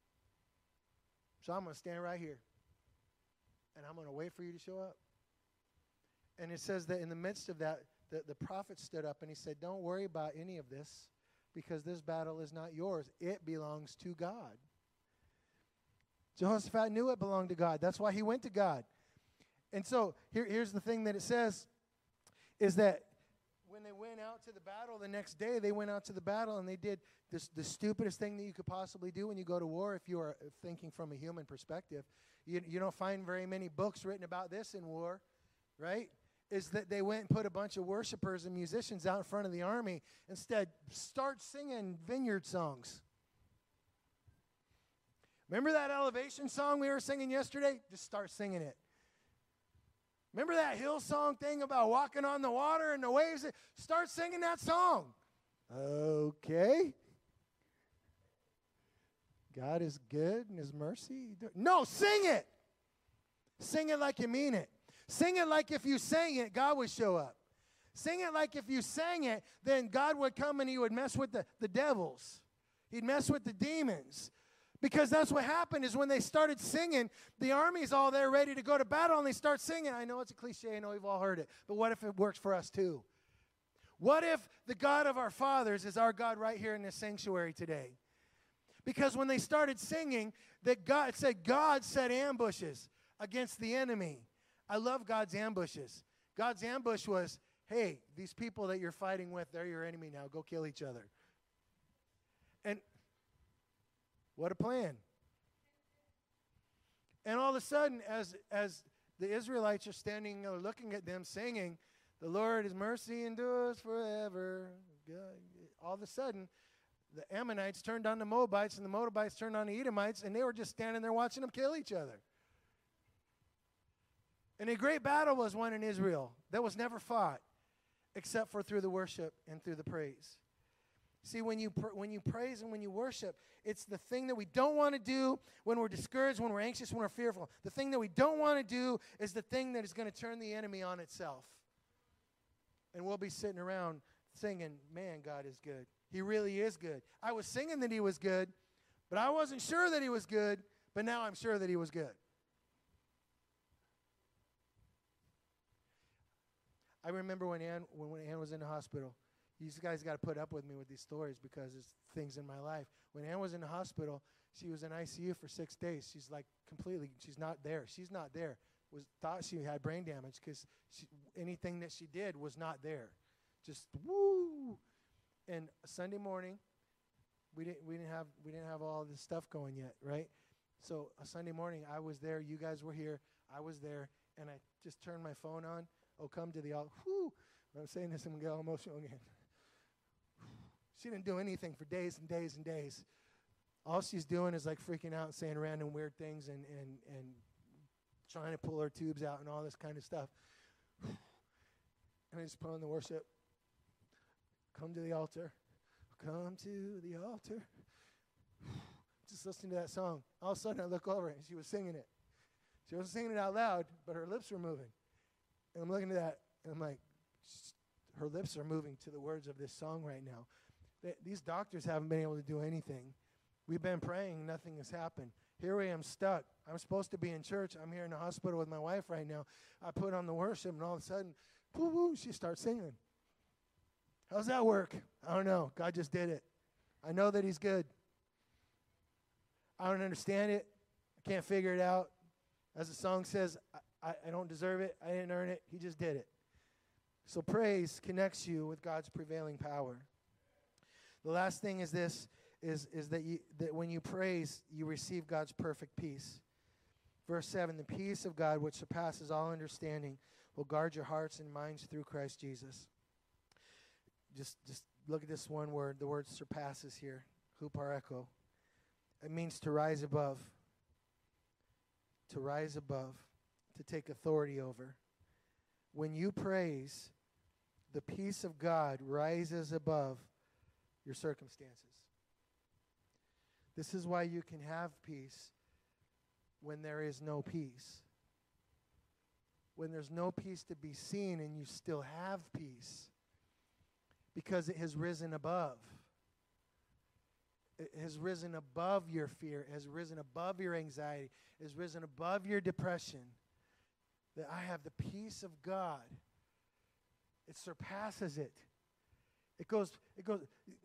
So I'm going to stand right here. And I'm going to wait for you to show up. And it says that in the midst of that, the, the prophet stood up and he said, don't worry about any of this because this battle is not yours. It belongs to God. Jehoshaphat knew it belonged to God. That's why he went to God. And so here, here's the thing that it says is that when when they went out to the battle the next day, they went out to the battle and they did this, the stupidest thing that you could possibly do when you go to war if you are thinking from a human perspective. You, you don't find very many books written about this in war, right? Is that they went and put a bunch of worshipers and musicians out in front of the army. Instead, start singing vineyard songs. Remember that elevation song we were singing yesterday? Just start singing it. Remember that Hillsong thing about walking on the water and the waves? Start singing that song. Okay. God is good and his mercy. No, sing it. Sing it like you mean it. Sing it like if you sang it, God would show up. Sing it like if you sang it, then God would come and he would mess with the, the devils. He'd mess with the demons. Because that's what happened is when they started singing, the army's all there ready to go to battle, and they start singing. I know it's a cliche. I know we've all heard it. But what if it works for us too? What if the God of our fathers is our God right here in this sanctuary today? Because when they started singing, that God it said God set ambushes against the enemy. I love God's ambushes. God's ambush was, hey, these people that you're fighting with, they're your enemy now. Go kill each other. And what a plan. And all of a sudden, as, as the Israelites are standing or looking at them singing, the Lord, his mercy endures forever. All of a sudden, the Ammonites turned on the Moabites, and the Moabites turned on the Edomites, and they were just standing there watching them kill each other. And a great battle was won in Israel that was never fought, except for through the worship and through the praise. See, when you pr- when you praise and when you worship, it's the thing that we don't want to do when we're discouraged, when we're anxious, when we're fearful. The thing that we don't want to do is the thing that is going to turn the enemy on itself. And we'll be sitting around singing, man, God is good. He really is good. I was singing that he was good, but I wasn't sure that he was good, but now I'm sure that he was good. I remember when Ann, when, when Ann was in the hospital. You guys got to put up with me with these stories because it's things in my life. When Ann was in the hospital, she was in I C U for six days. She's like completely, she's not there. She's not there. Was thought she had brain damage because anything that she did was not there. Just woo. And Sunday morning, we didn't we didn't have we didn't have all this stuff going yet, right? So a Sunday morning, I was there. You guys were here. I was there, and I just turned my phone on. Oh, come to the altar. Whoo! I'm saying this, I'm gonna get all emotional again. She didn't do anything for days and days and days. All she's doing is like freaking out and saying random weird things and, and, and trying to pull her tubes out and all this kind of stuff. And I just put on the worship. Come to the altar. Come to the altar. Just listening to that song. All of a sudden I look over and she was singing it. She wasn't singing it out loud, but her lips were moving. And I'm looking at that and I'm like, her lips are moving to the words of this song right now. They, these doctors haven't been able to do anything. We've been praying, nothing has happened. Here I am stuck. I'm supposed to be in church. I'm here in the hospital with my wife right now. I put on the worship, and all of a sudden, whoo, whoo, she starts singing. How's that work? I don't know. God just did it. I know that he's good. I don't understand it. I can't figure it out. As the song says, I, I, I don't deserve it. I didn't earn it. He just did it. So praise connects you with God's prevailing power. The last thing is this, is, is that, you, that when you praise, you receive God's perfect peace. Verse seven, the peace of God, which surpasses all understanding, will guard your hearts and minds through Christ Jesus. Just, just look at this one word. The word surpasses here, hupareko. It means to rise above, to rise above, to take authority over. When you praise, the peace of God rises above your circumstances. This is why you can have peace when there is no peace. When there's no peace to be seen and you still have peace, because it has risen above. It has risen above your fear, it has risen above your anxiety, it has risen above your depression. That I have the peace of God. It surpasses it. It goes, it goes.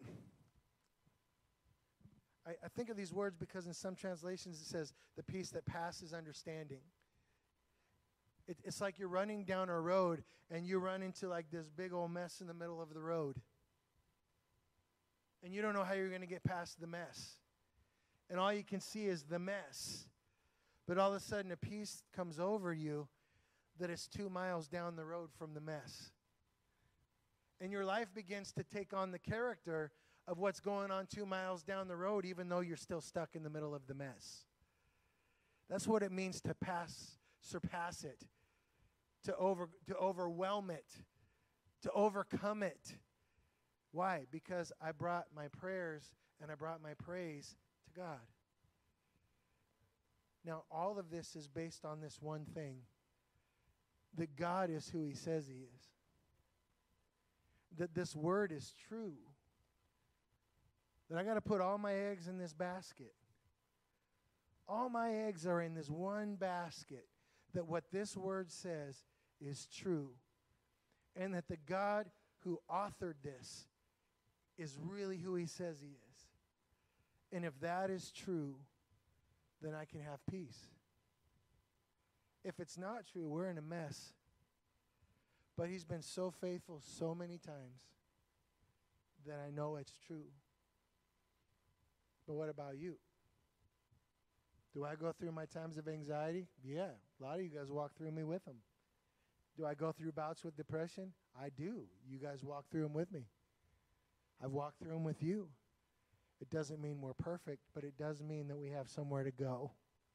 I, I think of these words because in some translations it says the peace that passes understanding. It, it's like you're running down a road and you run into like this big old mess in the middle of the road. And you don't know how you're going to get past the mess. And all you can see is the mess. But all of a sudden a peace comes over you that it's two miles down the road from the mess. And your life begins to take on the character of what's going on two miles down the road, even though you're still stuck in the middle of the mess. That's what it means to pass, surpass it, to over, to overwhelm it, to overcome it. Why? Because I brought my prayers and I brought my praise to God. Now, all of this is based on this one thing, that God is who he says he is. That this word is true. That I got to put all my eggs in this basket. All my eggs are in this one basket. That what this word says is true. And that the God who authored this is really who he says he is. And if that is true, then I can have peace. If it's not true, we're in a mess. But he's been so faithful so many times that I know it's true. But what about you? Do I go through my times of anxiety? Yeah, a lot of you guys walk through me with them. Do I go through bouts with depression? I do. You guys walk through them with me. I've walked through them with you. It doesn't mean we're perfect, but it does mean that we have somewhere to go.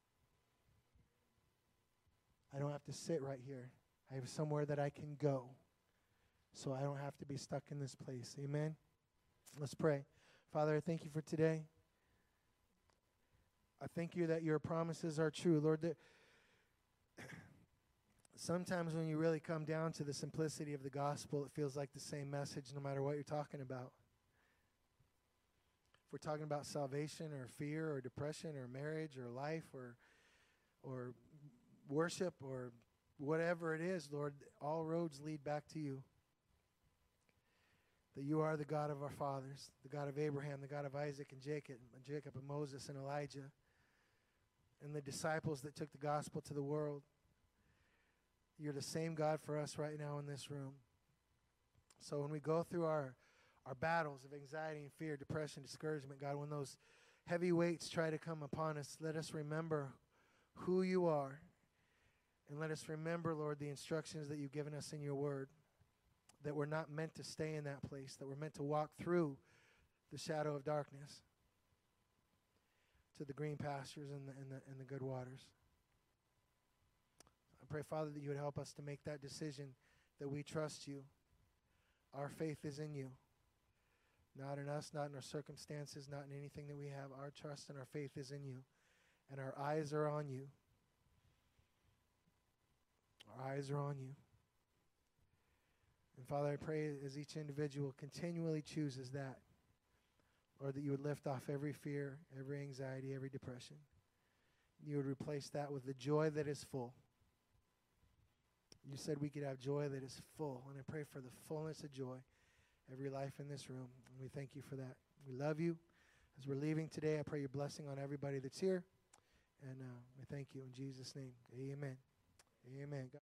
I don't have to sit right here. I have somewhere that I can go, so I don't have to be stuck in this place. Amen? Let's pray. Father, I thank you for today. I thank you that your promises are true. Lord, that sometimes when you really come down to the simplicity of the gospel, it feels like the same message no matter what you're talking about. If we're talking about salvation or fear or depression or marriage or life or or worship or whatever it is, Lord, all roads lead back to you. That you are the God of our fathers, the God of Abraham, the God of Isaac and Jacob, and Jacob and Moses and Elijah, and the disciples that took the gospel to the world. You're the same God for us right now in this room. So when we go through our, our battles of anxiety and fear, depression, discouragement, God, when those heavy weights try to come upon us, let us remember who you are. And let us remember, Lord, the instructions that you've given us in your word, that we're not meant to stay in that place, that we're meant to walk through the shadow of darkness to the green pastures and the, and the, and the good waters. I pray, Father, that you would help us to make that decision, that we trust you. Our faith is in you, not in us, not in our circumstances, not in anything that we have. Our trust and our faith is in you, and our eyes are on you. Our eyes are on you. And Father, I pray as each individual continually chooses that, Lord, that you would lift off every fear, every anxiety, every depression. You would replace that with the joy that is full. You said we could have joy that is full, and I pray for the fullness of joy, every life in this room, and we thank you for that. We love you. As we're leaving today, I pray your blessing on everybody that's here, and uh, we thank you in Jesus' name. Amen. Amen. God